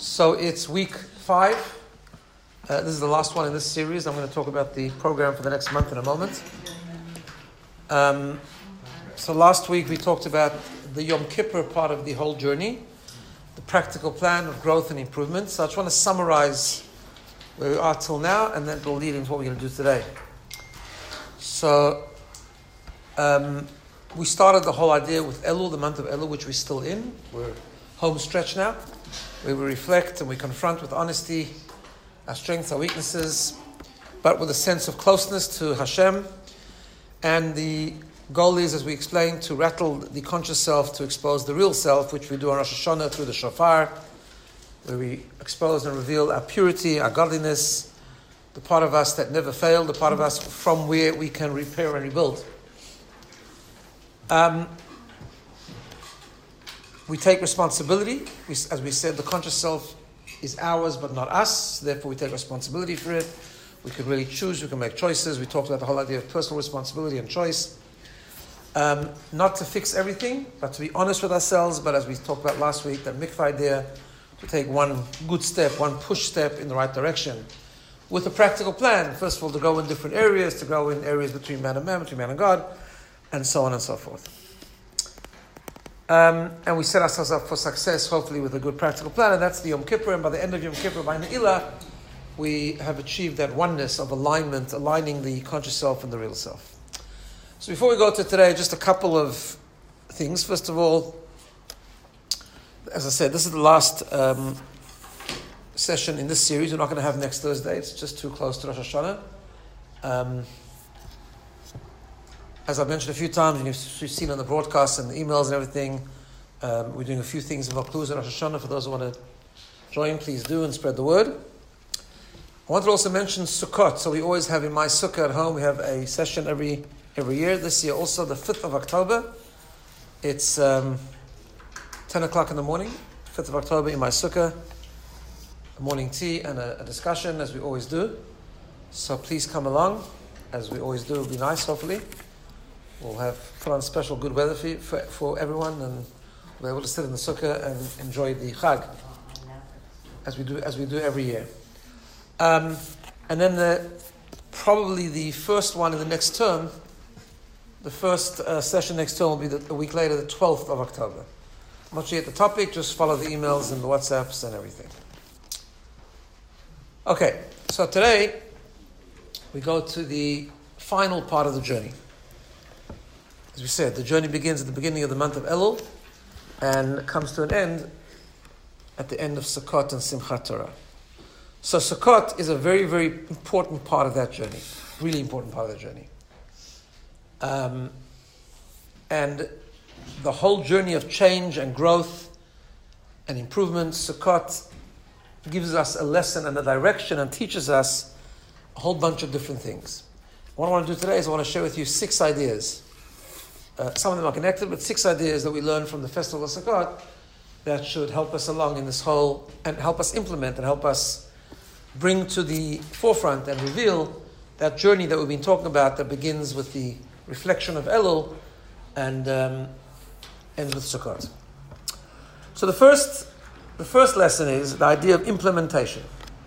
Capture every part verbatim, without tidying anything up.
So it's week five. Uh, this is the last one in this series. I'm going to talk about the program for the next month in a moment. Um, so last week we talked about the Yom Kippur part of the whole journey, the practical plan of growth and improvement. So I just want to summarize where we are till now, and then it'll lead into what we're going to do today. So um, we started the whole idea with Elul, the month of Elul, which we're still in. We're home stretch now, where we reflect and we confront with honesty our strengths, our weaknesses, but with a sense of closeness to Hashem. And the goal is, as we explained, to rattle the conscious self, to expose the real self, which we do on Rosh Hashanah through the shofar, where we expose and reveal our purity, our godliness, the part of us that never failed, the part of us from where we can repair and rebuild. Um, we take responsibility. We, as we said, the conscious self is ours but not us, therefore we take responsibility for it. We can really choose, we can make choices. We talked about the whole idea of personal responsibility and choice. Um, not to fix everything, but to be honest with ourselves, but as we talked about last week, that mikvah idea, to take one good step, one push step in the right direction, with a practical plan. First of all, to go in different areas, to go in areas between man and man, between man and God, and so on and so forth. Um, and we set ourselves up for success, hopefully with a good practical plan, and that's the Yom Kippur. And by the end of Yom Kippur, by Ne'ilah, we have achieved that oneness of alignment, aligning the conscious self and the real self. So before we go to today, just a couple of things. First of all, as I said, this is the last um, session in this series. We're not going to have next Thursday. It's just too close to Rosh Hashanah. Um, As I've mentioned a few times, and you've seen on the broadcasts and the emails and everything, um, we're doing a few things in Vaucluse and Rosh Hashanah. For those who want to join, please do and spread the word. I want to also mention Sukkot. So we always have in my sukkah at home, we have a session every every year. This year also, the fifth of October. It's um, ten o'clock in the morning, fifth of October in my sukkah. A morning tea and a, a discussion, as we always do. So please come along, as we always do. It'll be nice, hopefully. We'll have put on special good weather for, you, for for everyone, and we'll be able to sit in the sukkah and enjoy the Chag, as we do as we do every year. Um, and then the probably the first one in the next term, the first uh, session next term will be the, a week later, the twelfth of October. I'm not sure yet the topic. Just follow the emails and the WhatsApps and everything. Okay, so today we go to the final part of the journey. As we said, the journey begins at the beginning of the month of Elul and comes to an end at the end of Sukkot and Simchat Torah. So Sukkot is a very, very important part of that journey, really important part of that journey. Um, and the whole journey of change and growth and improvement, Sukkot gives us a lesson and a direction and teaches us a whole bunch of different things. What I want to do today is I want to share with you six ideas. Uh, some of them are connected, but six ideas that we learned from the Festival of Sukkot that should help us along in this whole, and help us implement and help us bring to the forefront and reveal that journey that we've been talking about that begins with the reflection of Elul and um, ends with Sukkot. So the first, the first lesson is the idea of implementation.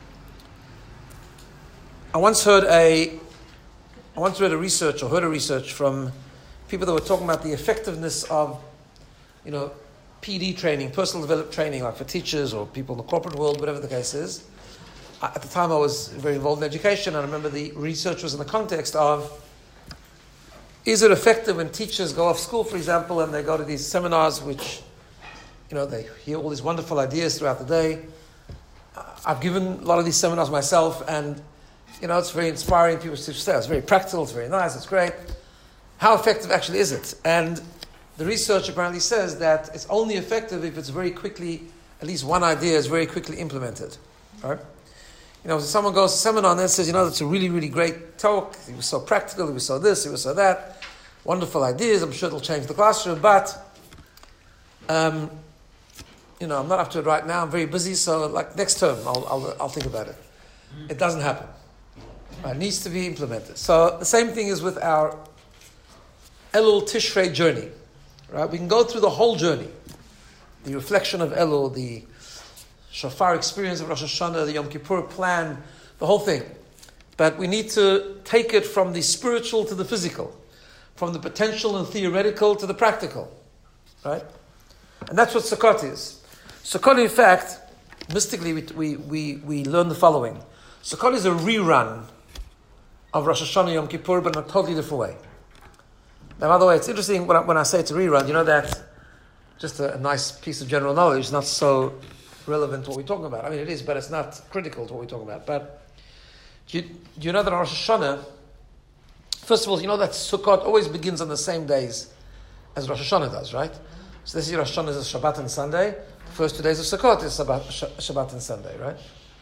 I once heard a, I once read a research or heard a research from people that were talking about the effectiveness of, you know, P D training, personal development training, like for teachers or people in the corporate world, whatever the case is. At the time I was very involved in education, and I remember the research was in the context of, is it effective when teachers go off school, for example, and they go to these seminars which, you know, they hear all these wonderful ideas throughout the day. I've given a lot of these seminars myself, and, you know, it's very inspiring. People say it's very practical, it's very nice, it's great. How effective actually is it? And the research apparently says that it's only effective if it's very quickly, at least one idea is very quickly implemented. Right? You know, if someone goes to a seminar and then says, you know, that's a really, really great talk. It was so practical, it was so this, it was so that. Wonderful ideas, I'm sure it'll change the classroom, but, um, you know, I'm not up to it right now, I'm very busy, so like next term, I'll, I'll, I'll think about it. It doesn't happen. It needs to be implemented. So the same thing is with our Elul Tishrei journey, right? We can go through the whole journey, the reflection of Elul, the shofar experience of Rosh Hashanah, the Yom Kippur plan, the whole thing. But we need to take it from the spiritual to the physical, from the potential and theoretical to the practical, right? And that's what Sukkot is. Sukkot, in fact, mystically, we, we, we, we learn the following. Sukkot is a rerun of Rosh Hashanah Yom Kippur, but in a totally different way. Now, by the way, it's interesting when I, when I say it's a rerun, you know that just a, a nice piece of general knowledge, not so relevant to what we're talking about. I mean, it is, but it's not critical to what we're talking about. But do you, do you know that on Rosh Hashanah, first of all, you know that Sukkot always begins on the same days as Rosh Hashanah does, right? So this year Rosh Hashanah is Shabbat and Sunday. The first two days of Sukkot is Shabbat, Shabbat and Sunday, right?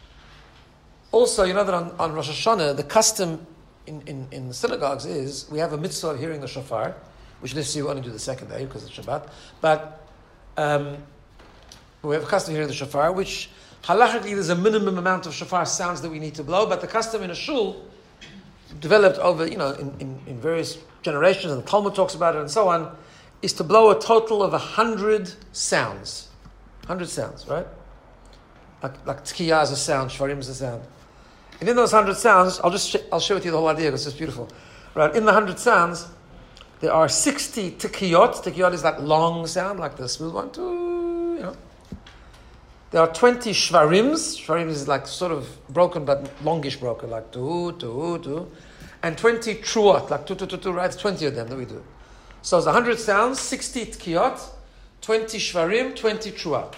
Also, you know that on, on Rosh Hashanah, the custom in, in, in the synagogues is we have a mitzvah of hearing the shofar, which this year we only do the second day because it's Shabbat. But um, we have a custom of hearing the shofar, which halachically there's a minimum amount of shofar sounds that we need to blow. But the custom in a shul developed over, you know, in, in, in various generations, and the Talmud talks about it and so on, is to blow a total of a hundred sounds. Hundred sounds, right? Like, like tkiyah is a sound, shvarim is a sound. And in those hundred sounds, I'll just, sh- I'll share with you the whole idea because it's beautiful. Right? In the hundred sounds, there are sixty tikiyot. Tikiyot is like long sound, like the smooth one, you know. There are twenty shvarims. Shvarim is like sort of broken, but longish broken, like tu, tu, tu. And twenty truot, like tu, tu, tu, tu, right? It's twenty of them that we do. So it's one hundred sounds, sixty tkiyot, twenty shvarim, twenty truot.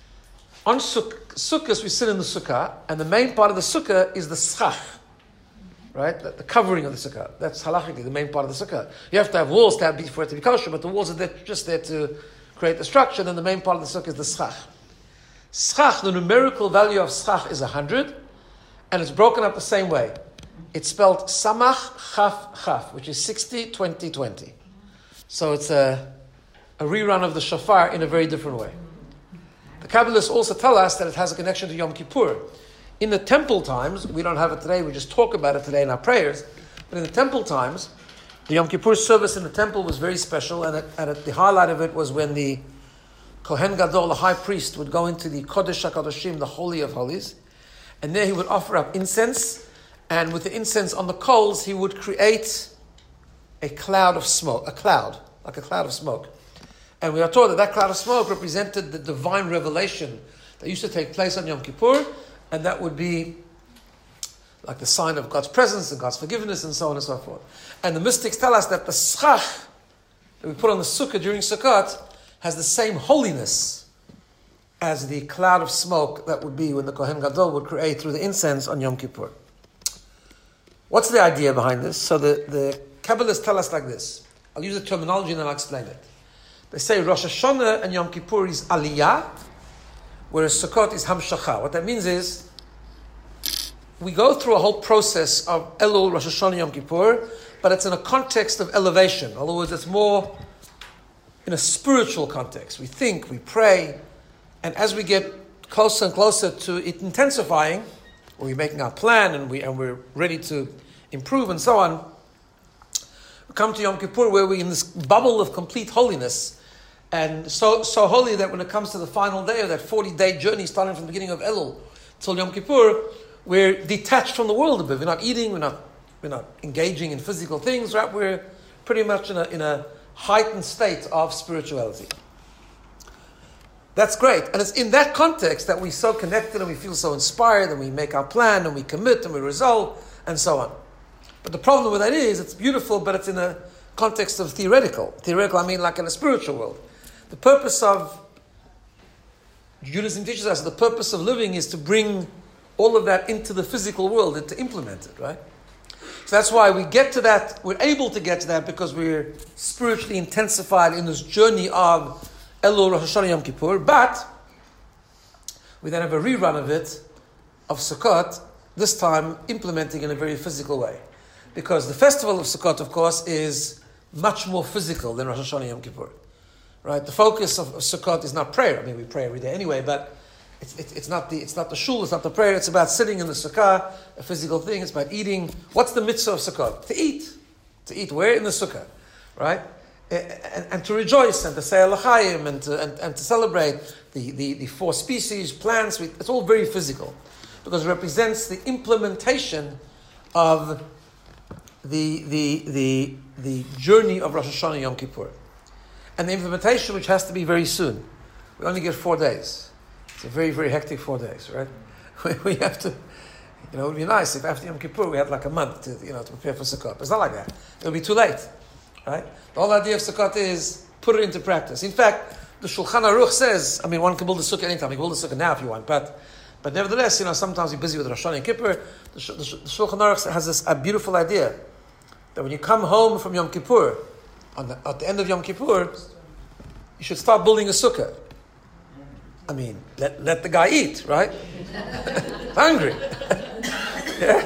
On suk- sukkahs, we sit in the sukkah, and the main part of the sukkah is the schach, right? The, the covering of the sukkah. That's halachically the main part of the sukkah. You have to have walls to have, for it to be kosher, but the walls are there, just there to create the structure, then the main part of the sukkah is the schach. Schach, the numerical value of schach is one hundred, and it's broken up the same way. It's spelled samach chaf chaf, which is sixty, twenty, twenty. So it's a, a rerun of the shofar in a very different way. The Kabbalists also tell us that it has a connection to Yom Kippur. In the temple times, we don't have it today, we just talk about it today in our prayers, but in the temple times, the Yom Kippur service in the temple was very special, and, it, and it, the highlight of it was when the Kohen Gadol, the high priest, would go into the Kodesh HaKadoshim, the Holy of Holies, and there he would offer up incense, and with the incense on the coals, he would create a cloud of smoke, a cloud, like a cloud of smoke. And we are told that that cloud of smoke represented the divine revelation that used to take place on Yom Kippur, and that would be like the sign of God's presence and God's forgiveness and so on and so forth. And the mystics tell us that the schach that we put on the sukkah during Sukkot has the same holiness as the cloud of smoke that would be when the Kohen Gadol would create through the incense on Yom Kippur. What's the idea behind this? So the, the Kabbalists tell us like this. I'll use the terminology and then I'll explain it. They say Rosh Hashanah and Yom Kippur is Aliyah, whereas Sukkot is Hamshacha. What that means is, we go through a whole process of Elul, Rosh Hashanah, Yom Kippur, but it's in a context of elevation. In other words, it's more in a spiritual context. We think, we pray, and as we get closer and closer to it intensifying, or we're making our plan and, we, and we're ready to improve and so on, we come to Yom Kippur where we're in this bubble of complete holiness, and so so holy that when it comes to the final day of that forty-day journey starting from the beginning of Elul till Yom Kippur, we're detached from the world a bit. We're not eating, we're not we're not engaging in physical things, right? We're pretty much in a in a heightened state of spirituality. That's great. And it's in that context that we're so connected and we feel so inspired and we make our plan and we commit and we resolve and so on. But the problem with that is it's beautiful, but it's in a context of theoretical. Theoretical, I mean like in a spiritual world. The purpose of, Judaism teaches us, the purpose of living is to bring all of that into the physical world and to implement it, right? So that's why we get to that, we're able to get to that because we're spiritually intensified in this journey of Elul, Rosh Hashanah, Yom Kippur, but we then have a rerun of it, of Sukkot, this time implementing in a very physical way. Because the festival of Sukkot, of course, is much more physical than Rosh Hashanah, Yom Kippur. Right? The focus of, of Sukkot is not prayer. I mean, we pray every day anyway, but it's, it's, it's not the it's not the shul, it's not the prayer. It's about sitting in the sukkah, a physical thing. It's about eating. What's the mitzvah of Sukkot? To eat. To eat where? In the sukkah. Right? and, and to rejoice and to say L'chaim and to, and, and to celebrate the, the, the four species, plants. It's all very physical because it represents the implementation of the, the, the, the journey of Rosh Hashanah Yom Kippur. And the implementation, which has to be very soon. We only get four days. It's a very, very hectic four days, right? We have to, you know, it would be nice if after Yom Kippur we had like a month to, you know, to prepare for Sukkot. It's not like that. It would be too late, right? The whole idea of Sukkot is put it into practice. In fact, the Shulchan Aruch says, I mean, one can build a Sukkah anytime. You can build a Sukkah now if you want, but but nevertheless, you know, sometimes you're busy with Rosh Hashanah and Kippur. The, the, the Shulchan Aruch has this a beautiful idea that when you come home from Yom Kippur, on the, at the end of Yom Kippur, you should start building a Sukkah. I mean, let, let the guy eat, right? Hungry. Yeah.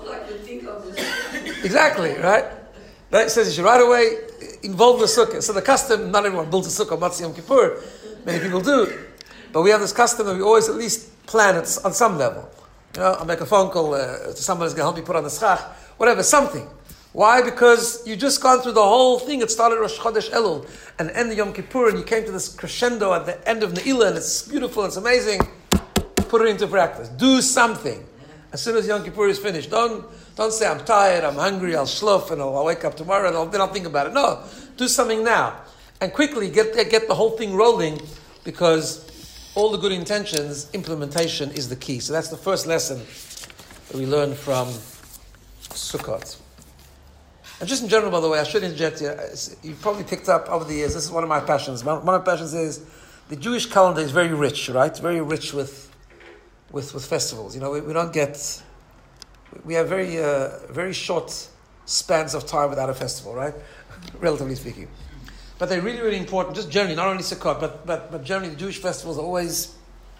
Exactly, right? That says you should right away involve the Sukkah. So the custom, not everyone builds a Sukkah on Matzah Yom Kippur. Many people do. But we have this custom that we always at least plan it on some level. You know, I'll make a phone call uh, to someone who's going to help me put on the schach, whatever, something. Why? Because you just gone through the whole thing. It started Rosh Chodesh Elul and ended Yom Kippur, and you came to this crescendo at the end of Ne'ilah, and it's beautiful, it's amazing. Put it into practice. Do something. As soon as Yom Kippur is finished, don't don't say, I'm tired, I'm hungry, I'll slough, and I'll, I'll wake up tomorrow, and I'll, then I'll think about it. No, do something now. And quickly get get the whole thing rolling, because all the good intentions, implementation is the key. So that's the first lesson that we learn from Sukkot. And just in general, by the way, I should interject you. You've probably picked up over the years, this is one of my passions. One of my passions is the Jewish calendar is very rich, right? Very rich with with, with festivals. You know, we, we don't get... We have very uh, very short spans of time without a festival, right? Relatively speaking. But they're really, really important, just generally, not only Sukkot, but, but, but generally the Jewish festivals are always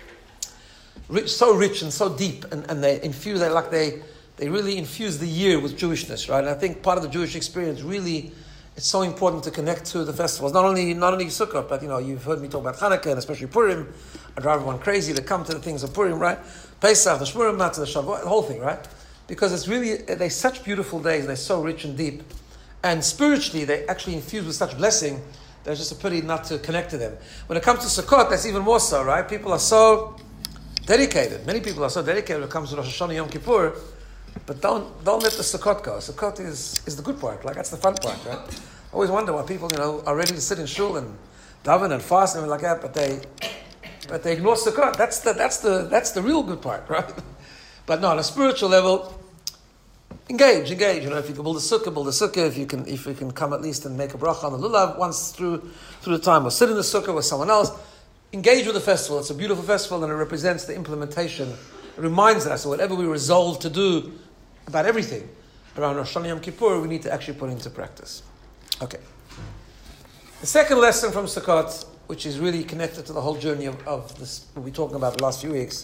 rich, so rich and so deep, and, and they infuse, they like they... They really infuse the year with Jewishness, right? And I think part of the Jewish experience really, it's so important to connect to the festivals. Not only not only Sukkot, but you know, you've heard me talk about Hanukkah and especially Purim. I drive everyone crazy to come to the things of Purim, right? Pesach, the Shmurim Matzah, the Shavuot, the whole thing, right? Because it's really, they're such beautiful days, they're so rich and deep. And spiritually, they actually infuse with such blessing, there's just a pity not to connect to them. When it comes to Sukkot, that's even more so, right? People are so dedicated. Many people are so dedicated when it comes to Rosh Hashanah Yom Kippur. But don't don't let the Sukkot go. Sukkot is, is the good part. Like, that's the fun part, right? I always wonder why people, you know, are ready to sit in shul and daven and fast and everything like that, but they but they ignore Sukkot. That's the that's the that's the real good part, right? But no, on a spiritual level, engage, engage. You know, if you can build a sukkah, build a sukkah. If you can if you can come at least and make a bracha on the lulav once through through the time, or sit in the sukkah with someone else. Engage with the festival. It's a beautiful festival, and it represents the implementation. It reminds us that whatever we resolve to do about everything around Rosh Hashanah Yom Kippur, we need to actually put into practice. Okay. The second lesson from Sukkot, which is really connected to the whole journey of, of this, what we're talking about the last few weeks,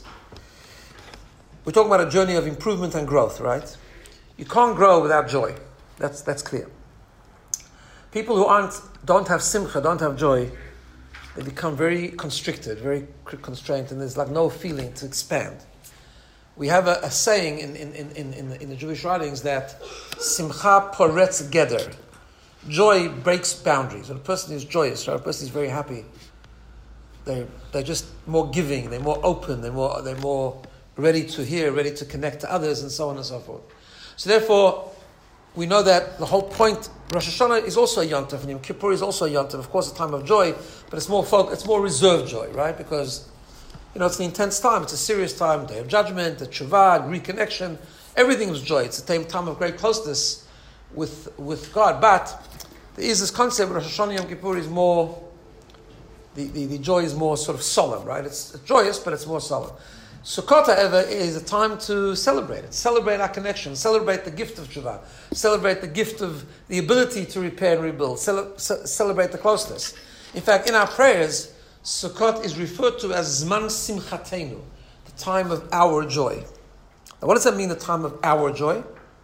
we're talking about a journey of improvement and growth, right? You can't grow without joy. That's that's clear. People who aren't, don't have simcha, don't have joy, they become very constricted, very constrained, and there's like no feeling to expand. We have a, a saying in, in, in, in, the, in the Jewish writings that simcha poretz geder. Joy breaks boundaries. When a person is joyous, right? A person is very happy, they're, they're just more giving, they're more open, they're more, they're more ready to hear, ready to connect to others, and so on and so forth. So therefore, we know that the whole point, Rosh Hashanah is also a Yom Tov, and Yom Kippur is also a Yom Tov, of course, a time of joy, but it's more folk, it's more reserved joy, right? Because, you know, it's an intense time, it's a serious time, day of judgment, the tshuva, reconnection, everything is joy. It's a time of great closeness with with God. But there is this concept, Rosh Hashanah Yom Kippur is more, the, the, the joy is more sort of solemn, right? It's joyous, but it's more solemn. Sukkot, however, is a time to celebrate it. Celebrate our connection. Celebrate the gift of tshuva. Celebrate the gift of the ability to repair and rebuild. Cele- ce- celebrate the closeness. In fact, in our prayers, Sukkot is referred to as Zman Simchatenu, the time of our joy. Now, what does that mean, the time of our joy?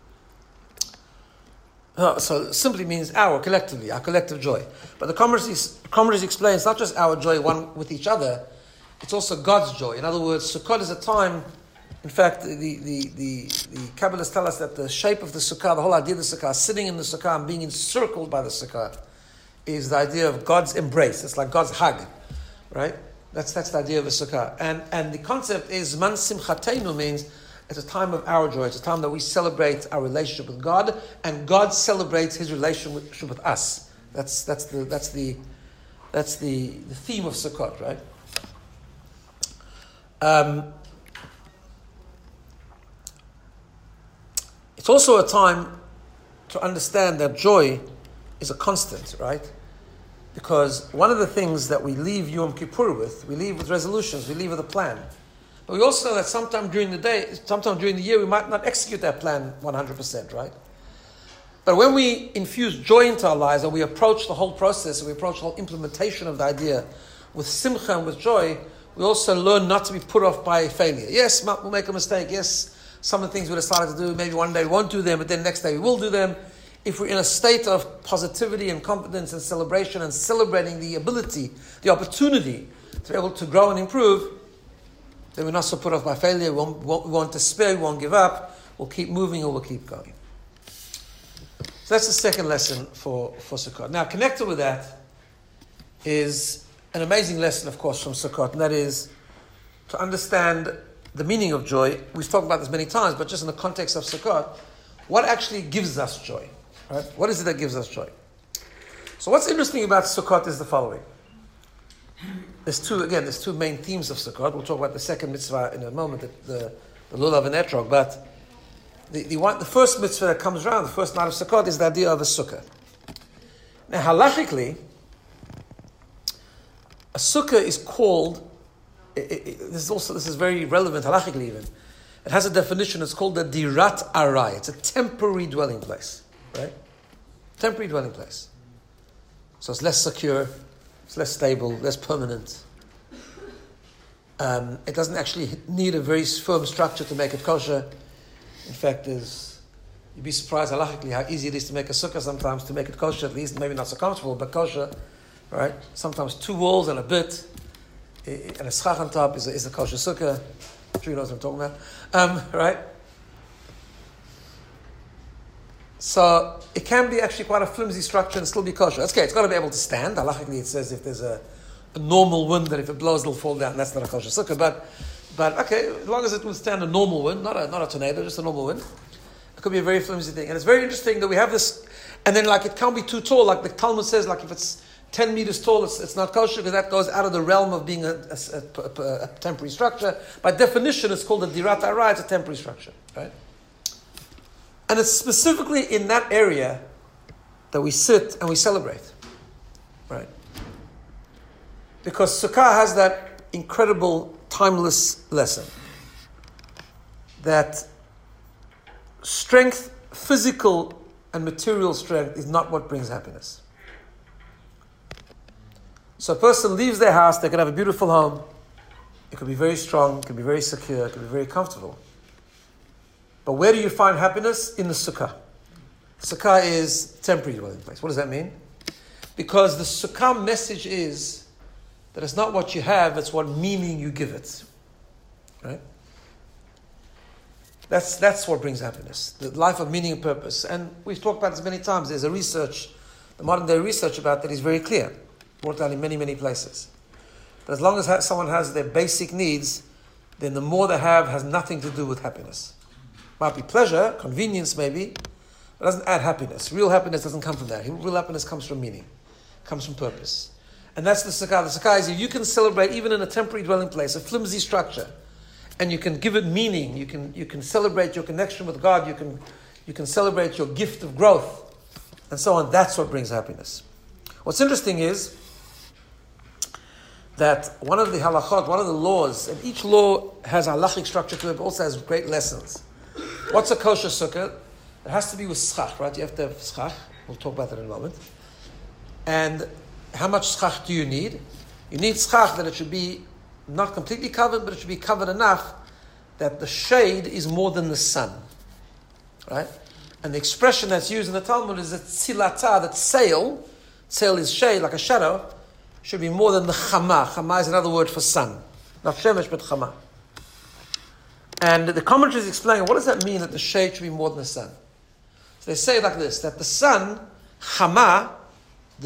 Uh, so it simply means our, collectively, our collective joy. But the commentaries explain it's not just our joy one with each other, it's also God's joy. In other words, Sukkot is a time, in fact, the, the, the, the, the Kabbalists tell us that the shape of the Sukkah, the whole idea of the Sukkah, sitting in the Sukkah and being encircled by the Sukkah, is the idea of God's embrace. It's like God's hug, right? That's that's the idea of a sukkah. And and the concept is man simchatenu means it's a time of our joy. It's a time that we celebrate our relationship with God, and God celebrates His relationship with us. That's that's the that's the that's the, the theme of Sukkot, right? Um, it's also a time to understand that joy is a constant, right? Because one of the things that we leave Yom Kippur with, we leave with resolutions, we leave with a plan. But we also know that sometime during the day, sometime during the year, we might not execute that plan one hundred percent, right? But when we infuse joy into our lives, and we approach the whole process, and we approach the whole implementation of the idea with simcha and with joy, we also learn not to be put off by failure. Yes, we'll make a mistake. Yes, some of the things we decided to do, maybe one day we won't do them, but then next day we will do them. If we're in a state of positivity and confidence and celebration and celebrating the ability, the opportunity to be able to grow and improve, then we're not so put off by failure. We won't, we won't despair, we won't give up. We'll keep moving or we'll keep going. So that's the second lesson for, for Sukkot. Now, connected with that is an amazing lesson, of course, from Sukkot, and that is to understand the meaning of joy. We've talked about this many times, but just in the context of Sukkot, what actually gives us joy? Right? What is it that gives us joy? So what's interesting about Sukkot is the following. There's two, again, there's two main themes of Sukkot. We'll talk about the second mitzvah in a moment, the, the, the lulav and etrog, but the, the, one, the first mitzvah that comes around, the first night of Sukkot, is the idea of a sukkah. Now, halachically, a sukkah is called, it, it, it, this is also, this is very relevant halachically even. It has a definition, it's called the dirat arai. It's a temporary dwelling place, right? Temporary dwelling place. So it's less secure, it's less stable, less permanent. Um, it doesn't actually need a very firm structure to make it kosher. In fact, there's, you'd be surprised halachically how easy it is to make a sukkah sometimes, to make it kosher, at least maybe not so comfortable, but kosher, right? Sometimes two walls and a bit, and a schach on top is a, is a kosher sukkah. I'm sure you know what I'm talking about, um, right? So it can be actually quite a flimsy structure and still be kosher. That's okay, it's got to be able to stand. Halachically it says if there's a, a normal wind, that if it blows it'll fall down. That's not a kosher sukkah, but but okay, as long as it will stand a normal wind, not a not a tornado, just a normal wind. It could be a very flimsy thing. And it's very interesting that we have this, and then like it can't be too tall, like the Talmud says, like if it's ten meters tall, it's, it's not kosher, because that goes out of the realm of being a, a, a, a, a temporary structure. By definition, it's called a dirat arai, it's a temporary structure, right? And it's specifically in that area that we sit and we celebrate, right? Because Sukkah has that incredible, timeless lesson that strength, physical and material strength, is not what brings happiness. So a person leaves their house, they can have a beautiful home, it could be very strong, it could be very secure, it could be very comfortable. But where do you find happiness? In the sukkah. Sukkah is temporary dwelling place. What does that mean? Because the sukkah message is that it's not what you have, it's what meaning you give it. Right? That's that's what brings happiness. The life of meaning and purpose. And we've talked about this many times. There's a research, the modern day research about that is very clear. Brought out in many, many places. But as long as someone has their basic needs, then the more they have has nothing to do with happiness. Might be pleasure, convenience maybe, but it doesn't add happiness. Real happiness doesn't come from that. Real happiness comes from meaning, comes from purpose. And that's the sukkah. The sukkah is if you can celebrate even in a temporary dwelling place, a flimsy structure, and you can give it meaning, you can you can celebrate your connection with God, you can you can celebrate your gift of growth, and so on. That's what brings happiness. What's interesting is that one of the halachot, one of the laws, and each law has a halachic structure to it, but also has great lessons. What's a kosher sukkah? It has to be with schach, right? You have to have schach. We'll talk about that in a moment. And how much schach do you need? You need schach that it should be not completely covered, but it should be covered enough that the shade is more than the sun. Right? And the expression that's used in the Talmud is that tzilata, that sail, sail is shade, like a shadow, should be more than the chama. Chama is another word for sun. Not shemesh, but chama. And the commentaries explain, what does that mean that the shade should be more than the sun? So they say like this, that the sun, chama, the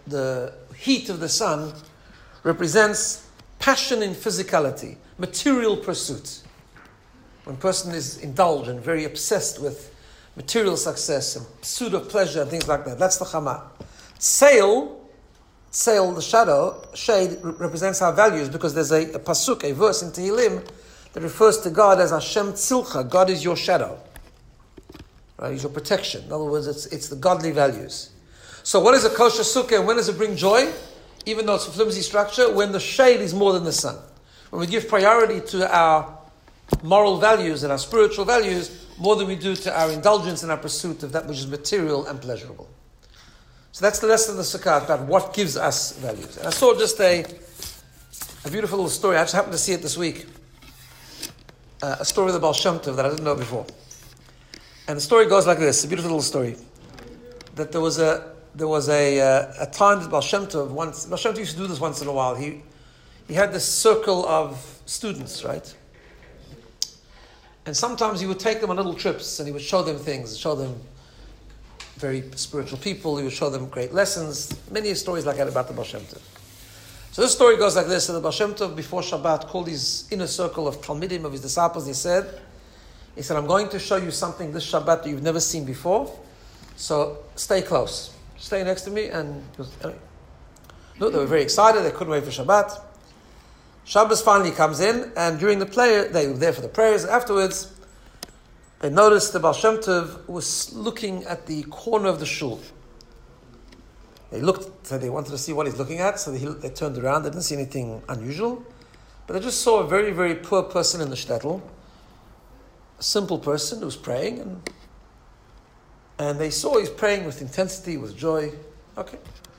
the heat of the sun represents passion in physicality, material pursuit. When a person is indulgent, very obsessed with material success and pursuit of pleasure and things like that, that's the chama. Sail, sail, the shadow, shade, represents our values, because there's a, a pasuk, a verse in Tehillim that refers to God as Hashem Tzilcha. God is your shadow. Right? He's your protection. In other words, it's it's the godly values. So what is a kosher sukkah and when does it bring joy? Even though it's a flimsy structure, when the shade is more than the sun. When we give priority to our moral values and our spiritual values more than we do to our indulgence and our pursuit of that which is material and pleasurable. So that's the lesson of the sukkah, about what gives us values. And I saw just a, a beautiful little story. I just happened to see it this week. Uh, a story of the Baal Shem Tov that I didn't know before. And the story goes like this, a beautiful little story. That there was a there was a uh, a time that Baal Shem Tov once, Baal Shem Tov used to do this once in a while. He he had this circle of students, right? And sometimes he would take them on little trips and he would show them things, show them very spiritual people, he would show them great lessons, many stories like that about the Baal Shem Tov. So this story goes like this. So the Baal Shem Tov, before Shabbat, called his inner circle of Talmidim, of his disciples, he said, he said, I'm going to show you something this Shabbat that you've never seen before, so stay close. Stay next to me. And he was, no, they were very excited, they couldn't wait for Shabbat. Shabbos finally comes in, and during the prayer, they were there for the prayers. Afterwards, they noticed the Baal Shem Tov was looking at the corner of the shul. They looked, so they wanted to see what he's looking at, so they, they turned around. They didn't see anything unusual, but they just saw a very, very poor person in the shtetl, a simple person who was praying, and and they saw he's praying with intensity, with joy. Okay.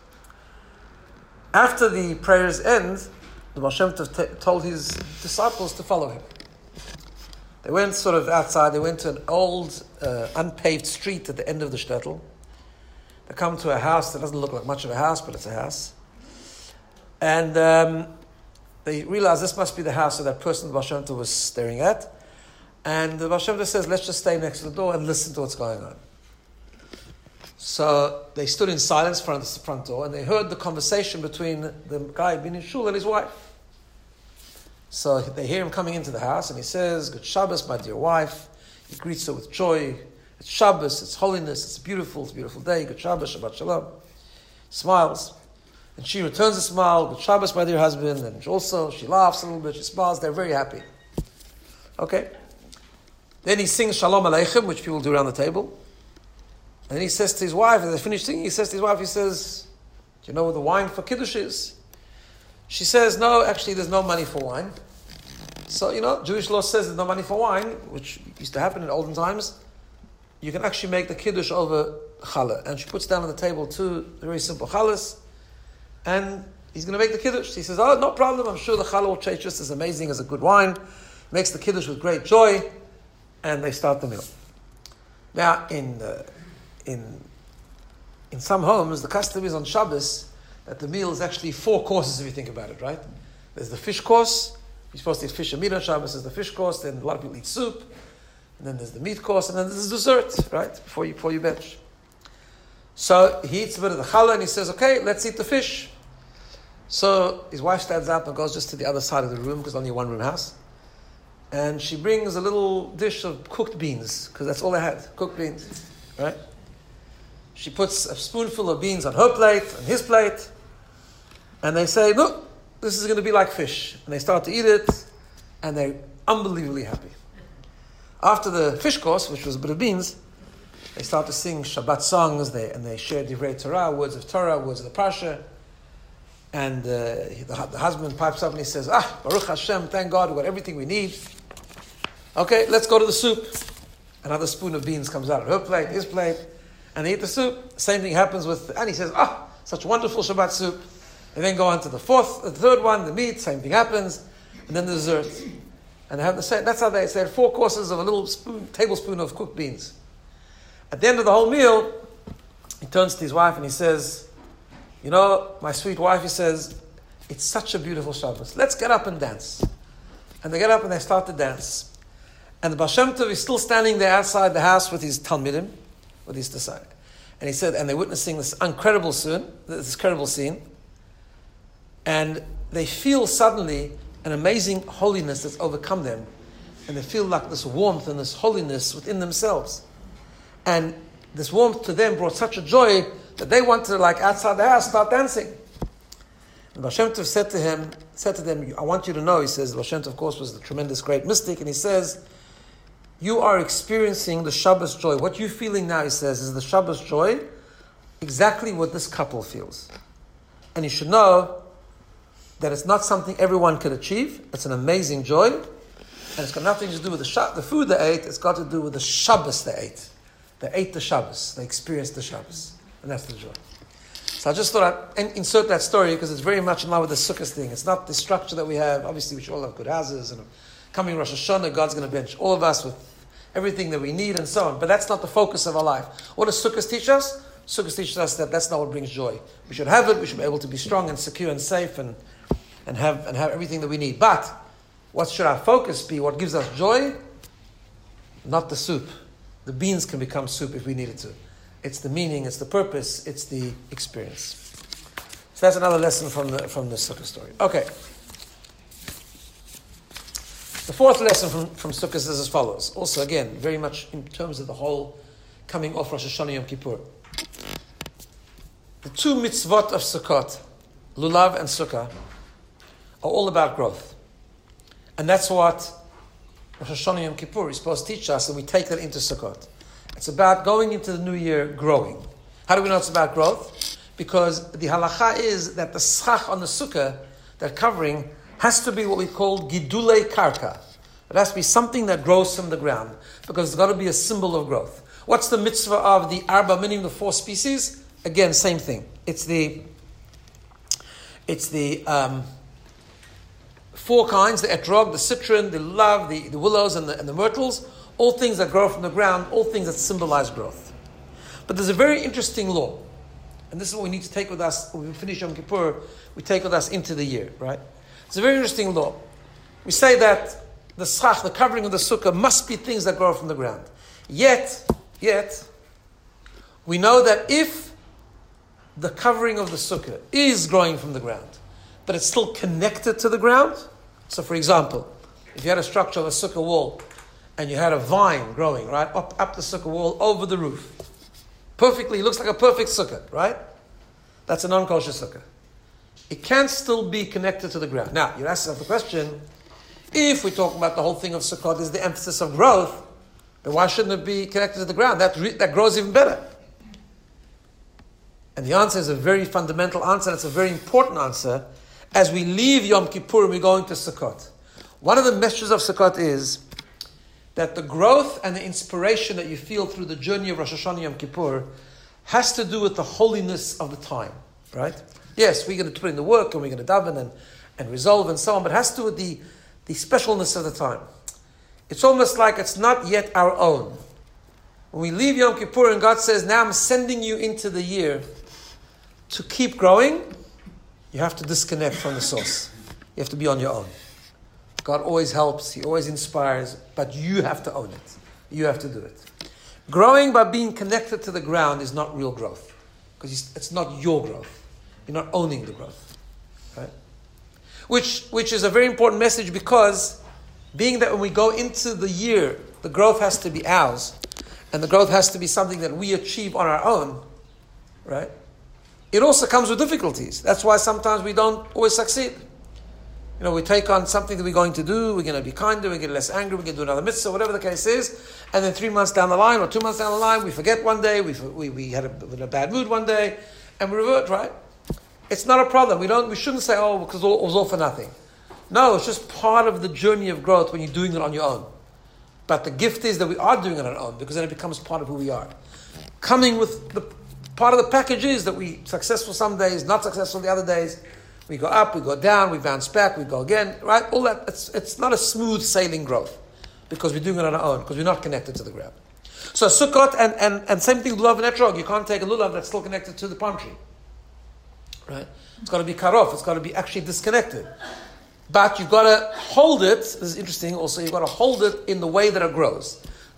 After the prayers end, the Baal Shem Tov t- told his disciples to follow him. They went sort of outside. They went to an old, uh, unpaved street at the end of the shtetl. They come to a house that doesn't look like much of a house, but it's a house. And um, they realize this must be the house of that person the Baal Shem Tov was staring at. And the Baal Shem Tov says, let's just stay next to the door and listen to what's going on. So they stood in silence in front of the front door, and they heard the conversation between the guy being in shul and his wife. So they hear him coming into the house, and he says, Good Shabbos, my dear wife. He greets her with joy. It's Shabbos, it's holiness, it's beautiful, it's a beautiful day. Good Shabbos, Shabbat Shalom. Smiles. And she returns a smile. Good Shabbos, my dear husband. And also, she laughs a little bit, she smiles. They're very happy. Okay. Then he sings Shalom Aleichem, which people do around the table. And then he says to his wife, as they finish singing, he says to his wife, he says, do you know what the wine for Kiddush is? She says, no, actually there's no money for wine. So, you know, Jewish law says there's no money for wine, which used to happen in olden times. You can actually make the Kiddush over challah. And she puts down on the table two very simple challahs, and he's going to make the Kiddush. He says, oh, no problem, I'm sure the challah will taste just as amazing as a good wine. Makes the Kiddush with great joy, and they start the meal. Now, in uh, in in some homes, the custom is on Shabbos that the meal is actually four courses if you think about it, right? There's the fish course. You're supposed to eat fish and meat on Shabbos. There's the fish course. Then a lot of people eat soup. And then there's the meat course. And then there's the dessert, right? Before you, before you bench. So he eats a bit of the challah and he says, okay, let's eat the fish. So his wife stands up and goes just to the other side of the room, because it's only a one-room house. And she brings a little dish of cooked beans, because that's all they had, cooked beans, right? She puts a spoonful of beans on her plate, on his plate, and they say, look, this is going to be like fish. And they start to eat it, and they're unbelievably happy. After the fish course, which was a bit of beans, they start to sing Shabbat songs, they, and they share Divrei Torah, words of Torah, words of the Parsha. And uh, the, the husband pipes up and he says, ah, Baruch Hashem, thank God, we've got everything we need. Okay, let's go to the soup. Another spoon of beans comes out of her plate, his plate, and they eat the soup. Same thing happens with, and he says, ah, such wonderful Shabbat soup. And then go on to the fourth, the third one, the meat, same thing happens, and then the dessert. And they have the same, that's how they, they had four courses of a little spoon, tablespoon of cooked beans. At the end of the whole meal, he turns to his wife and he says, you know, my sweet wife, he says, it's such a beautiful Shabbos. Let's get up and dance. And they get up and they start to dance. And the Baal Shem Tov is still standing there outside the house with his Talmidim, with his disciples. And he said, and they're witnessing this incredible scene, this incredible scene, and they feel suddenly an amazing holiness that's overcome them, and they feel like this warmth and this holiness within themselves. And this warmth to them brought such a joy that they wanted to, like outside the house, start dancing. And Baal Shem Tov said to him, said to them, I want you to know, he says, Baal Shem Tov, of course, was the tremendous great mystic, and he says, you are experiencing the Shabbos joy. What you're feeling now, he says, is the Shabbos joy, exactly what this couple feels. And you should know that it's not something everyone could achieve. It's an amazing joy. And it's got nothing to do with the, sh- the food they ate. It's got to do with the Shabbos they ate. They ate the Shabbos. They experienced the Shabbos. And that's the joy. So I just thought I'd insert that story because it's very much in line with the Sukkot thing. It's not the structure that we have. Obviously, we should all have good houses. And coming Rosh Hashanah, God's going to bench all of us with everything that we need and so on. But that's not the focus of our life. What does Sukkot teach us? Sukkot teaches us that that's not what brings joy. We should have it. We should be able to be strong and secure and safe and, and, have, and have everything that we need. But what should our focus be? What gives us joy? Not the soup. The beans can become soup if we needed to. It's the meaning, it's the purpose, it's the experience. So that's another lesson from the from the Sukkot story. Okay. The fourth lesson from, from Sukkot is as follows. Also, again, very much in terms of the whole coming off Rosh Hashanah Yom Kippur. The two mitzvot of Sukkot, Lulav and Sukkah, are all about growth. And that's what Rosh Hashanah Yom Kippur is supposed to teach us, and we take that into Sukkot. It's about going into the new year growing. How do we know it's about growth? Because the halacha is that the schach on the sukkah, that covering, has to be what we call gidulei karka. It has to be something that grows from the ground, because it's got to be a symbol of growth. What's the mitzvah of the arba minim, the four species? Again, same thing. It's the it's the um, four kinds: the etrog, the citron, the lulav, the, the willows, and the, and the myrtles. All things that grow from the ground, all things that symbolize growth. But there's a very interesting law, and this is what we need to take with us when we finish Yom Kippur. We take with us into the year, right? It's a very interesting law. We say that the schach, the covering of the sukkah, must be things that grow from the ground. Yet, yet, we know that if the covering of the sukkah is growing from the ground, but it's still connected to the ground. So, for example, if you had a structure of a sukkah wall, and you had a vine growing, right, up, up the sukkah wall, over the roof. Perfectly, it looks like a perfect sukkah, right? That's a non-kosher sukkah. It can still be connected to the ground. Now, you ask yourself the question, if we talk about the whole thing of Sukkot is the emphasis of growth, then why shouldn't it be connected to the ground? That, re- that grows even better. And the answer is a very fundamental answer, and it's a very important answer. As we leave Yom Kippur and we go into Sukkot, one of the messages of Sukkot is that the growth and the inspiration that you feel through the journey of Rosh Hashanah Yom Kippur has to do with the holiness of the time, right? Yes, we're going to put in the work and we're going to daven and, and resolve and so on, but it has to do with the, the specialness of the time. It's almost like it's not yet our own. When we leave Yom Kippur and God says, now I'm sending you into the year to keep growing, you have to disconnect from the source. You have to be on your own. God always helps, He always inspires, but you have to own it. You have to do it. Growing by being connected to the ground is not real growth, because it's not your growth. You're not owning the growth. Right? Which, which is a very important message, because being that when we go into the year, the growth has to be ours, and the growth has to be something that we achieve on our own, right? It also comes with difficulties. That's why sometimes we don't always succeed. You know, we take on something that we're going to do, we're going to be kinder, we get less angry, we're going to do another mitzvah, whatever the case is, and then three months down the line or two months down the line, we forget one day, we we, we had a, a bad mood one day, and we revert, right? It's not a problem. We don't. We shouldn't say, oh, because it was all for nothing. No, it's just part of the journey of growth when you're doing it on your own. But the gift is that we are doing it on our own, because then it becomes part of who we are. Coming with the part of the package is that we successful some days, not successful the other days. We go up, we go down, we bounce back, we go again, right? All that, it's, it's not a smooth sailing growth, because we're doing it on our own, because we're not connected to the ground. So Sukkot, and, and, and same thing with lulav and etrog. You can't take a lulav that's still connected to the palm tree, right? It's got to be cut off, it's got to be actually disconnected. But you've got to hold it, this is interesting also, you've got to hold it in the way that it grows. Because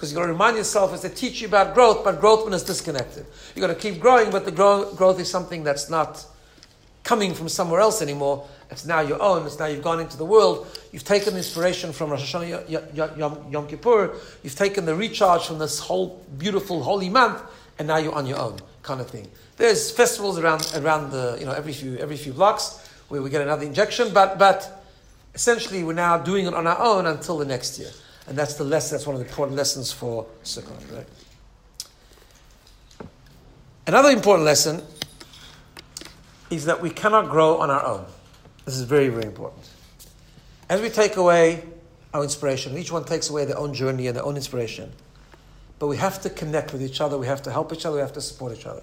Because you've got to remind yourself as they teach you about growth, but growth when it's disconnected. You've got to keep growing, but the grow, growth is something that's not coming from somewhere else anymore. It's now your own. It's now you've gone into the world. You've taken inspiration from Rosh Hashanah Yom, Yom Kippur. You've taken the recharge from this whole beautiful holy month, and now you're on your own, kind of thing. There's festivals around around the you know every few every few blocks where we get another injection, but but essentially we're now doing it on our own until the next year. And that's the lesson, that's one of the important lessons for Sukkot, right? Another important lesson is that we cannot grow on our own. This is very, very important. As we take away our inspiration, each one takes away their own journey and their own inspiration. But we have to connect with each other, we have to help each other, we have to support each other.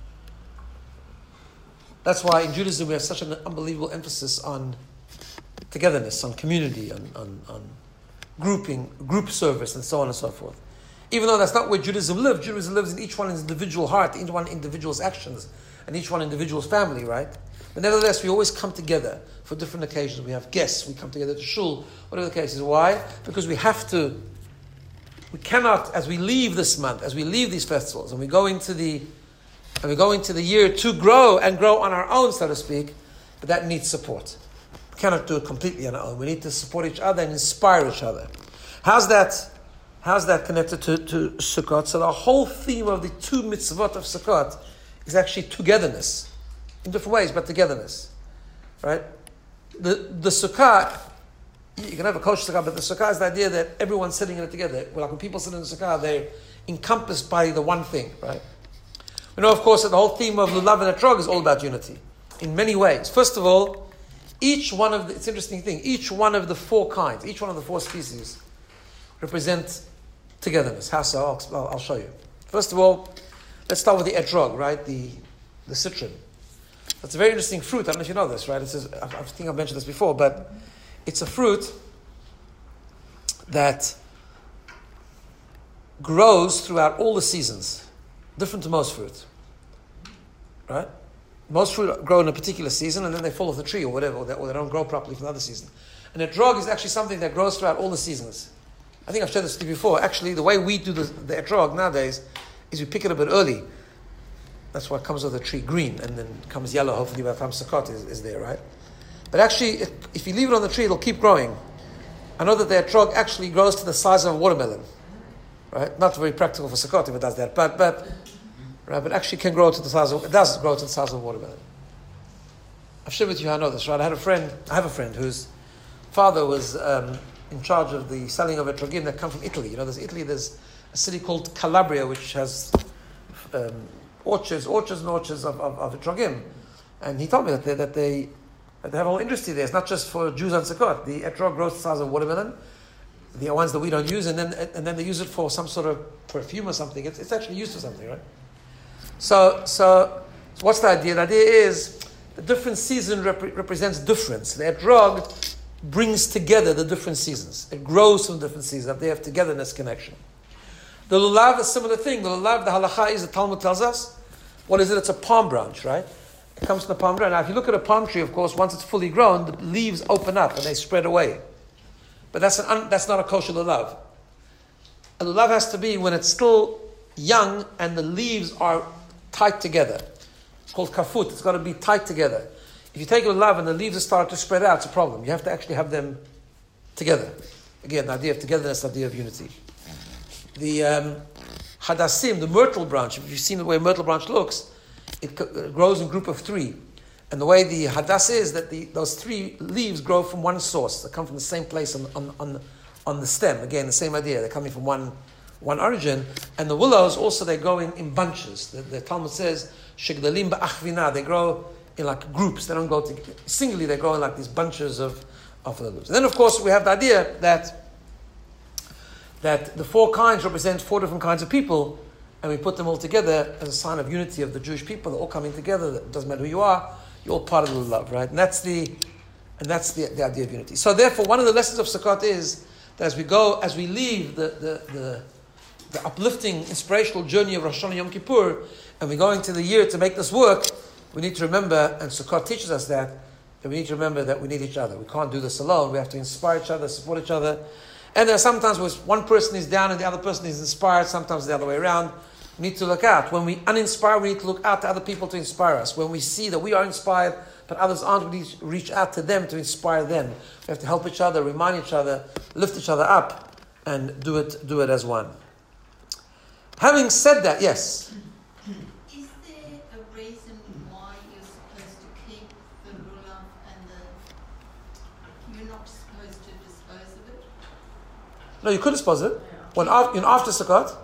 That's why in Judaism we have such an unbelievable emphasis on togetherness, on community, on, on, on grouping, group service, and so on and so forth. Even though that's not where Judaism lives, Judaism lives in each one's individual heart, each one individual's actions, and each one individual's family, right? But nevertheless, we always come together for different occasions. We have guests, we come together to shul, whatever the case is. Why? Because we have to, we cannot, as we leave this month, as we leave these festivals, and we go into the, and we go into the year to grow and grow on our own, so to speak, but that needs support. We cannot do it completely on our own. We need to support each other and inspire each other. How's that? How's that connected to, to Sukkot? So the whole theme of the two mitzvot of Sukkot is actually togetherness, in different ways, but togetherness, right? The the Sukkah, you can have a kosher Sukkah, but the Sukkah is the idea that everyone's sitting in it together. Well, like when people sit in the Sukkah, they're encompassed by the one thing, right? We know, of course, that the whole theme of Lulav and Etrog is all about unity, in many ways. First of all, each one of the, it's an interesting thing, each one of the four kinds, each one of the four species represent togetherness. How so? I'll, I'll show you. First of all, let's start with the etrog, right? The the citron. That's a very interesting fruit. I don't know if you know this, right? It's a, I think I've mentioned this before, but it's a fruit that grows throughout all the seasons, different to most fruit, right? Most fruit grow in a particular season and then they fall off the tree or whatever, or they, or they don't grow properly for another season. And a etrog is actually something that grows throughout all the seasons. I think I've shared this with you before. Actually, the way we do the, the etrog nowadays is we pick it a bit early. That's why it comes with the tree green and then comes yellow, hopefully by the time Sukkot is, is there, right? But actually, if, if you leave it on the tree, it'll keep growing. I know that the etrog actually grows to the size of a watermelon, right? Not very practical for Sukkot if it does that, but but right, but actually can grow to the size of, it does grow to the size of a watermelon. I've shared with you how I know this, right? I had a friend, I have a friend whose father was um, in charge of the selling of etrogim that come from Italy. You know, there's Italy, there's a city called Calabria, which has um, orchards, orchards and orchards of, of, of etrogim. And he told me that they, that they that they have a whole industry there. It's not just for Jews on Sukkot. The etrog grows the size of a watermelon, the ones that we don't use, and then and then they use it for some sort of perfume or something. It's, it's actually used for something, right? So, so, so what's the idea? The idea is the different season rep- represents difference. The etrog brings together the different seasons. It grows from different seasons. They have togetherness, connection. The lulav is a similar thing. The lulav, the halacha is, the Talmud tells us, what is it? It's a palm branch, right? It comes from the palm branch. Now, if you look at a palm tree, of course, once it's fully grown, the leaves open up and they spread away. But that's an un- that's not a kosher lulav. A lulav has to be when it's still young and the leaves are tight together. It's called kafut. It's got to be tight together. If you take a lulav and the leaves start to spread out, it's a problem. You have to actually have them together. Again, the idea of togetherness, the idea of unity. The um, hadassim, the myrtle branch, if you've seen the way a myrtle branch looks, it grows in a group of three. And the way the hadass is that the, those three leaves grow from one source. They come from the same place on, on, on, on the stem. Again, the same idea. They're coming from one one origin. And the willows also, they grow in, in bunches. The, the Talmud says, shegdalim ba'achvina, they grow in like groups. They don't go to, singly, they grow in like these bunches of, of the leaves. And then, of course, we have the idea that that the four kinds represent four different kinds of people, and we put them all together as a sign of unity of the Jewish people. They're all coming together. It doesn't matter who you are. You're all part of the love, right? And that's the and that's the, the idea of unity. So therefore, one of the lessons of Sukkot is that as we go, as we leave the the, the, the uplifting, inspirational journey of Rosh Hashanah Yom Kippur, and we're going to the year to make this work, we need to remember, and Sukkot teaches us that, that we need to remember that we need each other. We can't do this alone. We have to inspire each other, support each other. And there are sometimes where one person is down and the other person is inspired, sometimes the other way around. We need to look out. When we uninspire, we need to look out to other people to inspire us. When we see that we are inspired, but others aren't, we need to reach out to them to inspire them. We have to help each other, remind each other, lift each other up, and do it, do it as one. Having said that, yes? Is there a reason why you're supposed to keep the ruler and the... You're not supposed to dispose of it? No, you could dispose of it. When after, you know, after Sukkot.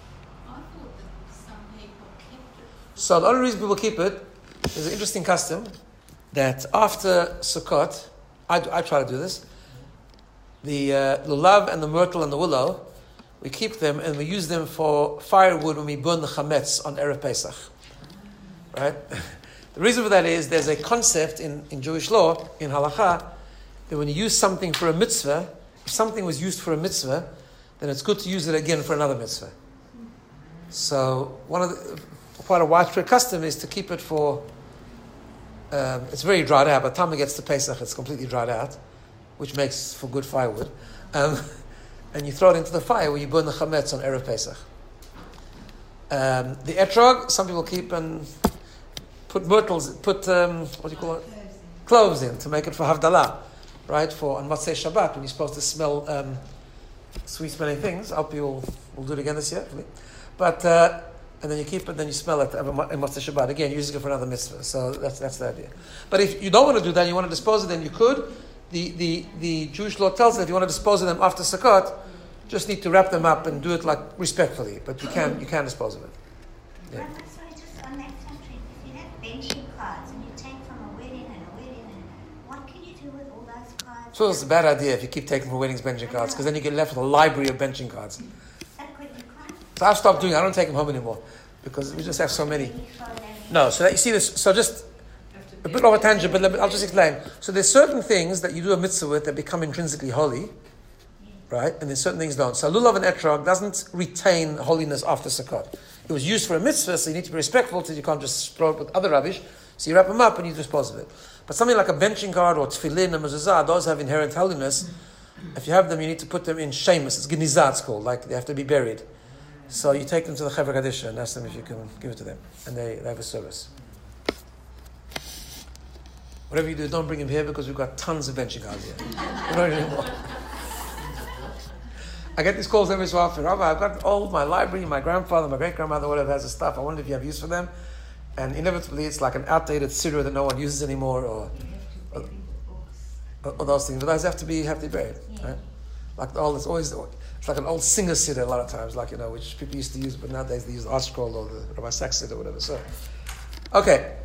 So the only reason people keep it is an interesting custom that after Sukkot, I, I try to do this, the uh, lulav and the myrtle and the willow, we keep them and we use them for firewood when we burn the chametz on Erev Pesach. Right? The reason for that is there's a concept in, in Jewish law, in halakha, that when you use something for a mitzvah, if something was used for a mitzvah, then it's good to use it again for another mitzvah. So one of the... Quite a widespread custom is to keep it for, um, it's very dried out, by the time it gets to Pesach, it's completely dried out, which makes for good firewood. Um, and you throw it into the fire where you burn the chametz on Erev Pesach. Um, the etrog, some people keep and put myrtles, put, um, what do you call it? Cloves in to make it for Havdalah, right? For on Motzei Shabbat, when you're supposed to smell um, sweet smelling things. I hope you'll we'll do it again this year, hopefully. But, uh, and then you keep it, then you smell it in Motzei Shabbat. Again, using it for another mitzvah. So that's that's the idea. But if you don't want to do that, you want to dispose of them, you could. The, the, the Jewish law tells that if you want to dispose of them after Sukkot, just need to wrap them up and do it like respectfully. But you can you can dispose of it. Yeah. Well, sorry, just on that subject, if you have benching cards and you take from a wedding and a wedding, and what can you do with all those cards? So it's a bad idea if you keep taking from weddings benching cards, because then you get left with a library of benching cards. So I've stopped doing it. I don't take them home anymore because we just have so many. No, so that you see this. So just a bit of a tangent, but let me, I'll just explain. So there's certain things that you do a mitzvah with that become intrinsically holy, right? And there's certain things don't. So lulav and etrog doesn't retain holiness after Sukkot. It was used for a mitzvah, so you need to be respectful, so you can't just throw it with other rubbish. So you wrap them up and you dispose of it. But something like a benching card or tefillin and mezuzah, those have inherent holiness. If you have them, you need to put them in shemus. It's genizah, it's called. Like they have to be buried. So you take them to the Chevra Kadisha and ask them if you can give it to them. And they, they have a service. Whatever you do, don't bring him here because we've got tons of benching cards here. We don't need any more. I get these calls every so often. Rabbi, I've got all my library, my grandfather, my great-grandmother, whatever has the stuff. I wonder if you have use for them. And inevitably it's like an outdated siddur that no one uses anymore, or, or, or those things. But those have to be have to be buried. Right? Like all it's always it's like an old singer siddur a lot of times, like you know, which people used to use, but nowadays they use the art scroll or the Rabbi Sachs siddur or whatever. So okay.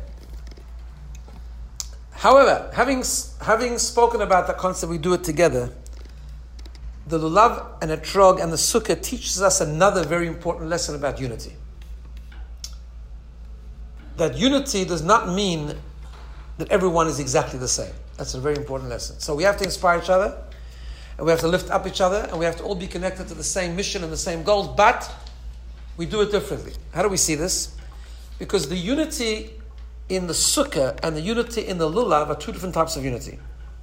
However, having having spoken about that concept, we do it together. The lulav and etrog and the sukkah teaches us another very important lesson about unity. That unity does not mean that everyone is exactly the same. That's a very important lesson. So we have to inspire each other, and we have to lift up each other, and we have to all be connected to the same mission and the same goals, but we do it differently. How do we see this? Because the unity in the sukkah and the unity in the lulav are two different types of unity.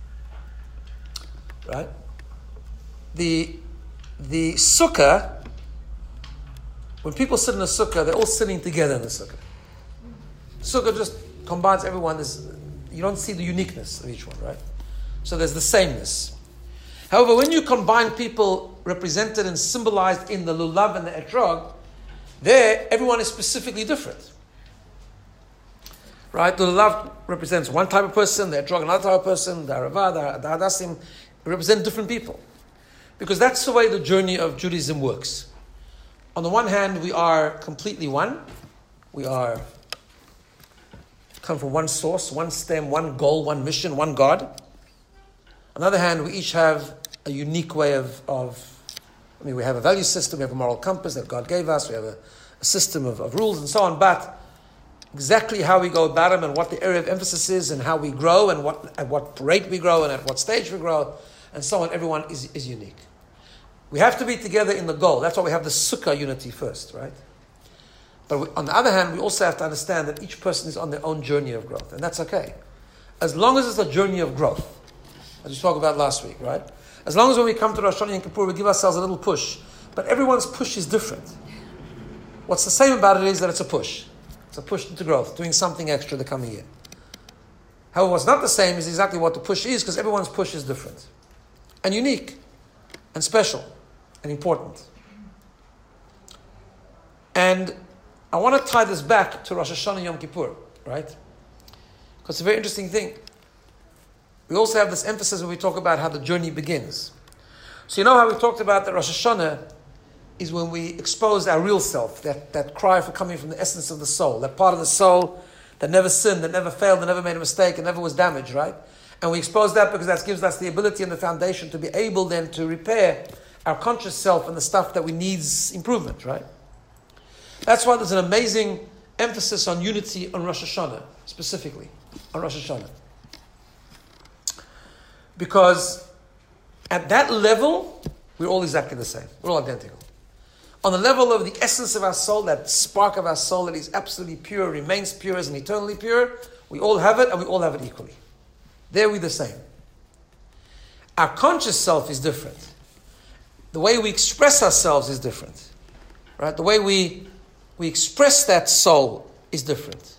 Right? The, the sukkah, when people sit in a sukkah, they're all sitting together in the sukkah. Sukkah just combines everyone. There's, you don't see the uniqueness of each one, right? So there's the sameness. However, when you combine people represented and symbolized in the lulav and the etrog, there everyone is specifically different. Right? The lulav represents one type of person, the etrog another type of person, the arava, the hadassim represent different people. Because that's the way the journey of Judaism works. On the one hand, we are completely one. We are come from one source, one stem, one goal, one mission, one God. On the other hand, we each have a unique way of, of I mean, we have a value system, we have a moral compass that God gave us, we have a, a system of, of rules and so on, but exactly how we go about them and what the area of emphasis is and how we grow and what at what rate we grow and at what stage we grow and so on, everyone is, is unique. We have to be together in the goal. That's why we have the sukkah unity first, right? But we, on the other hand, we also have to understand that each person is on their own journey of growth, and that's okay. As long as it's a journey of growth, as we spoke about last week, right? As long as when we come to Rosh Hashanah and Kippur, we give ourselves a little push. But everyone's push is different. What's the same about it is that it's a push. It's a push into growth, doing something extra the coming year. However, what's not the same is exactly what the push is, because everyone's push is different. And unique. And special. And important. And I want to tie this back to Rosh Hashanah Yom Kippur, right? Because it's a very interesting thing. We also have this emphasis when we talk about how the journey begins. So you know how we talked about that Rosh Hashanah is when we expose our real self, that, that cry for coming from the essence of the soul, that part of the soul that never sinned, that never failed, that never made a mistake, and never was damaged, right? And we expose that because that gives us the ability and the foundation to be able then to repair our conscious self and the stuff that we needs improvement, right? That's why there's an amazing emphasis on unity on Rosh Hashanah, specifically on Rosh Hashanah. Because at that level, we're all exactly the same. We're all identical. On the level of the essence of our soul, that spark of our soul that is absolutely pure, remains pure, and eternally pure, we all have it, and we all have it equally. There we're the same. Our conscious self is different. The way we express ourselves is different. Right? The way we, we express that soul is different.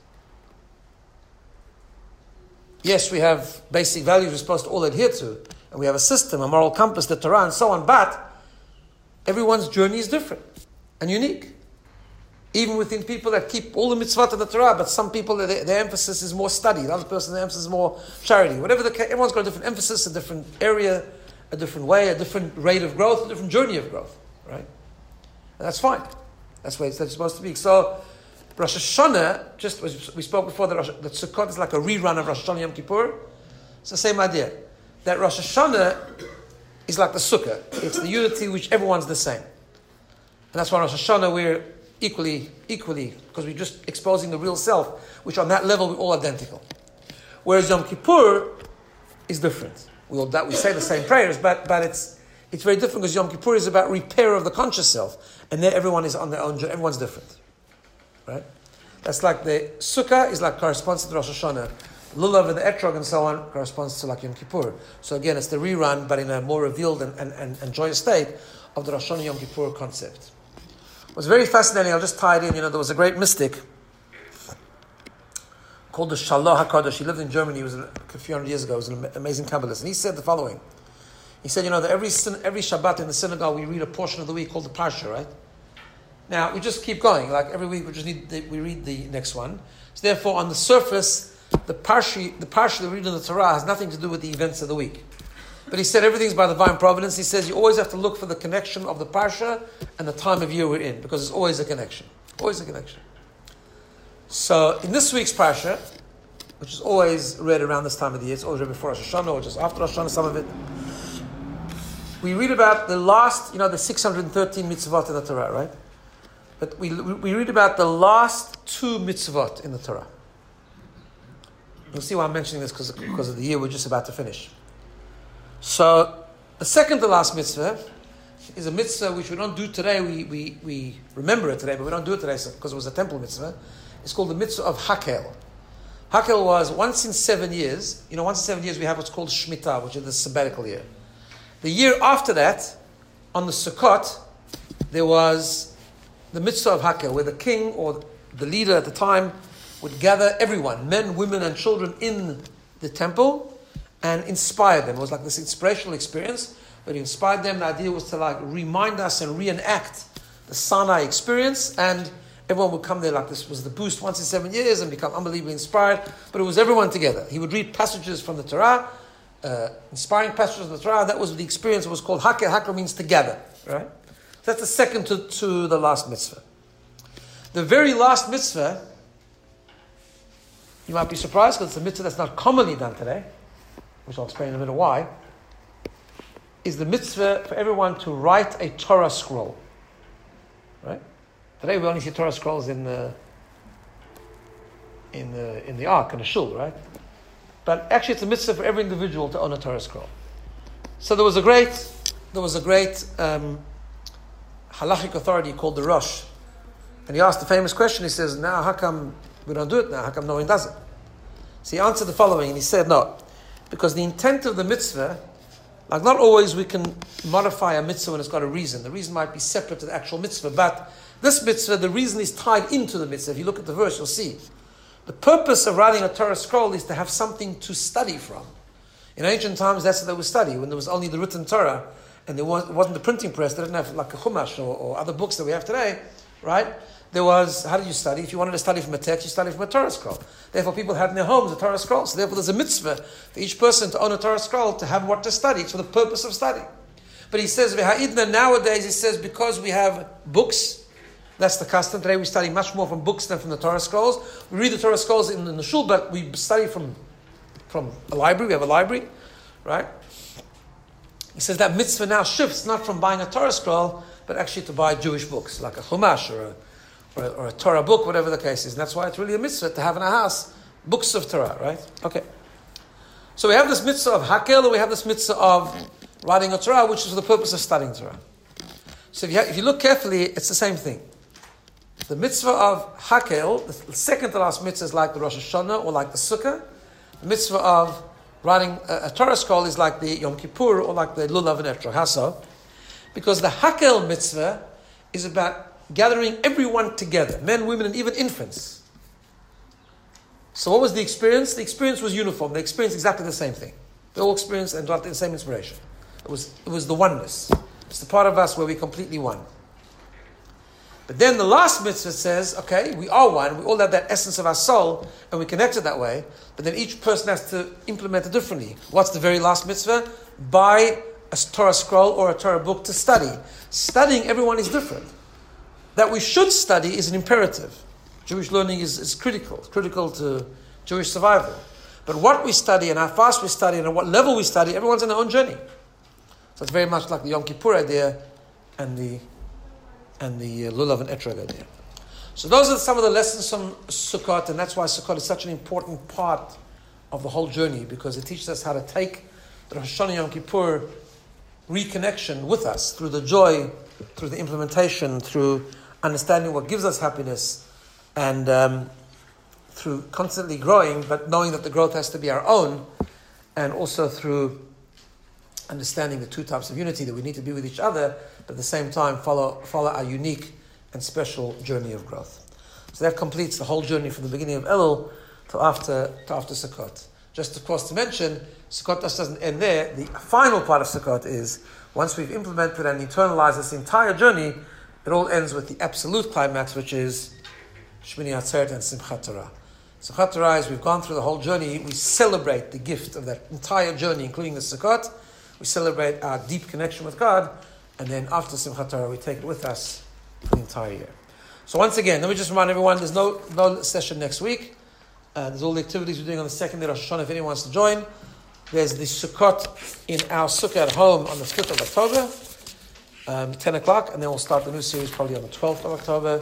Yes, we have basic values we're supposed to all adhere to, and we have a system, a moral compass, the Torah, and so on, but everyone's journey is different and unique. Even within people that keep all the mitzvot of the Torah, but some people, their, their emphasis is more study, the other person, their emphasis is more charity. Whatever the case, everyone's got a different emphasis, a different area, a different way, a different rate of growth, a different journey of growth, right? And that's fine. That's the way it's supposed to be. So, Rosh Hashanah, just as we spoke before, that, Rosh, that Sukkot is like a rerun of Rosh Hashanah Yom Kippur. It's the same idea. That Rosh Hashanah is like the Sukkah. It's the unity which everyone's the same. And that's why Rosh Hashanah we're equally, equally, because we're just exposing the real self, which on that level we're all identical. Whereas Yom Kippur is different. We all we say the same prayers, but but it's it's very different because Yom Kippur is about repair of the conscious self, and there everyone is on their own journey. Everyone's different, right? That's like the Sukkah is like corresponds to the Rosh Hashanah. Lulav and the Etrog and so on corresponds to like Yom Kippur. So again, it's the rerun, but in a more revealed and, and, and, and joyous state of the Rosh Hashanah Yom Kippur concept. It was very fascinating. I'll just tie it in. You know, there was a great mystic called the Shalah HaKadosh. He lived in Germany. He was a few hundred years ago. He was an amazing Kabbalist. And he said the following. He said, you know, that every every Shabbat in the synagogue, we read a portion of the week called the Parsha, right? Now, we just keep going. Like every week, we just need the, we read the next one. So therefore, on the surface, the Parsha, the Parsha that we read in the Torah has nothing to do with the events of the week. But he said everything's by divine providence. He says you always have to look for the connection of the Parsha and the time of year we're in, because there's always a connection. Always a connection. So in this week's Parsha, which is always read around this time of the year, it's always read before Rosh Hashanah or just after Rosh Hashanah, some of it, we read about the last, you know, the six hundred thirteen mitzvot in the Torah, right? But we we read about the last two mitzvot in the Torah. You'll see why I'm mentioning this, because because of the year we're just about to finish. So, the second to last mitzvah is a mitzvah which we don't do today. We, we, we remember it today, but we don't do it today because it was a temple mitzvah. It's called the mitzvah of Hakel. Hakel was once in seven years. You know, once in seven years we have what's called Shemitah, which is the sabbatical year. The year after that, on the Sukkot, there was the mitzvah of Hakel, where the king or the leader at the time would gather everyone, men, women, and children in the temple, and inspired them. It was like this inspirational experience, but he inspired them. The idea was to like remind us and reenact the Sinai experience, and everyone would come there like this was the boost once in seven years and become unbelievably inspired. But it was everyone together. He would read passages from the Torah, uh, inspiring passages of the Torah. That was the experience. It was called Hakel. Hakel means together, right? So that's the second to, to the last mitzvah. The very last mitzvah, you might be surprised because it's a mitzvah that's not commonly done today, which I'll explain in a minute why, is the mitzvah for everyone to write a Torah scroll. Right? Today we only see Torah scrolls in the in the in the Ark, in the Shul, right? But actually it's a mitzvah for every individual to own a Torah scroll. So there was a great there was a great um, halachic authority called the Rosh. And he asked the famous question, he says, now how come we don't do it now? How come no one does it? So he answered the following, and he said, no. Because the intent of the mitzvah Like not always we can modify a mitzvah when it's got a reason. The reason might be separate to the actual mitzvah, but this mitzvah, the reason is tied into the mitzvah. If you look at the verse, you'll see. The purpose of writing a Torah scroll is to have something to study from. In ancient times, that's what they would study. When there was only the written Torah, and there was, wasn't the printing press, they didn't have like a Chumash or, or other books that we have today, right? There was, how did you study? If you wanted to study from a text, you studied from a Torah scroll. Therefore, people had in their homes a Torah scroll. So therefore, there's a mitzvah for each person to own a Torah scroll, to have what to study. It's for the purpose of study. But he says, V'ha'idna, nowadays, he says, because we have books, that's the custom. Today we study much more from books than from the Torah scrolls. We read the Torah scrolls in, in the shul, but we study from, from a library. We have a library, right? He says that mitzvah now shifts not from buying a Torah scroll, but actually to buy Jewish books, like a Chumash or a, or a, or a Torah book, whatever the case is. And that's why it's really a mitzvah to have in our house books of Torah, right? Okay. So we have this mitzvah of Hakel, and we have this mitzvah of writing a Torah, which is for the purpose of studying Torah. So if you, if you look carefully, it's the same thing. The mitzvah of Hakel, the second to last mitzvah is like the Rosh Hashanah or like the Sukkah. The mitzvah of writing a, a Torah scroll is like the Yom Kippur or like the Lulav and Etrog. How so? Because the Hakel mitzvah is about gathering everyone together, men, women, and even infants. So what was the experience? The experience was uniform. They experienced exactly the same thing. They all experienced and got the same inspiration. It was, it was the oneness. It's the part of us where we completely one. But then the last mitzvah says, okay, we are one, we all have that essence of our soul, and we connect it that way, but then each person has to implement it differently. What's the very last mitzvah? Buy a Torah scroll or a Torah book to study. Studying everyone is different. That we should study is an imperative. Jewish learning is, is critical. It's critical to Jewish survival. But what we study and how fast we study and at what level we study, everyone's on their own journey. So it's very much like the Yom Kippur idea and the and the uh, Lulav and Etrog idea. So those are some of the lessons from Sukkot, and that's why Sukkot is such an important part of the whole journey, because it teaches us how to take the Rosh Hashanah Yom Kippur reconnection with us through the joy, through the implementation, through understanding what gives us happiness, and um, through constantly growing, but knowing that the growth has to be our own, and also through understanding the two types of unity, that we need to be with each other, but at the same time follow follow our unique and special journey of growth. So that completes the whole journey from the beginning of Elul to after to after Sukkot. Just of course to mention, Sukkot just doesn't end there. The final part of Sukkot is, once we've implemented and internalized this entire journey, it all ends with the absolute climax, which is Shmini Atzeret and Simchat Torah. Simchat Torah is, we've gone through the whole journey, we celebrate the gift of that entire journey, including the Sukkot. We celebrate our deep connection with God, and then after Simchat Torah, we take it with us for the entire year. So once again, let me just remind everyone, there's no no session next week. Uh, there's all the activities we're doing on the second day of Rosh Hashanah, if anyone wants to join. There's the Sukkot in our Sukkah at home on the fifth of October, um, ten o'clock, and then we'll start the new series probably on the twelfth of October.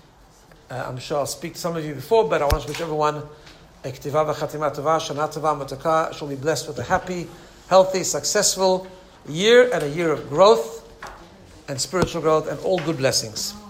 Uh, I'm sure I'll speak to some of you before, but I want to wish everyone a K'tivah v'chatimah tova, shana tova mataka, shall be blessed with a happy, healthy, successful year and a year of growth and spiritual growth and all good blessings.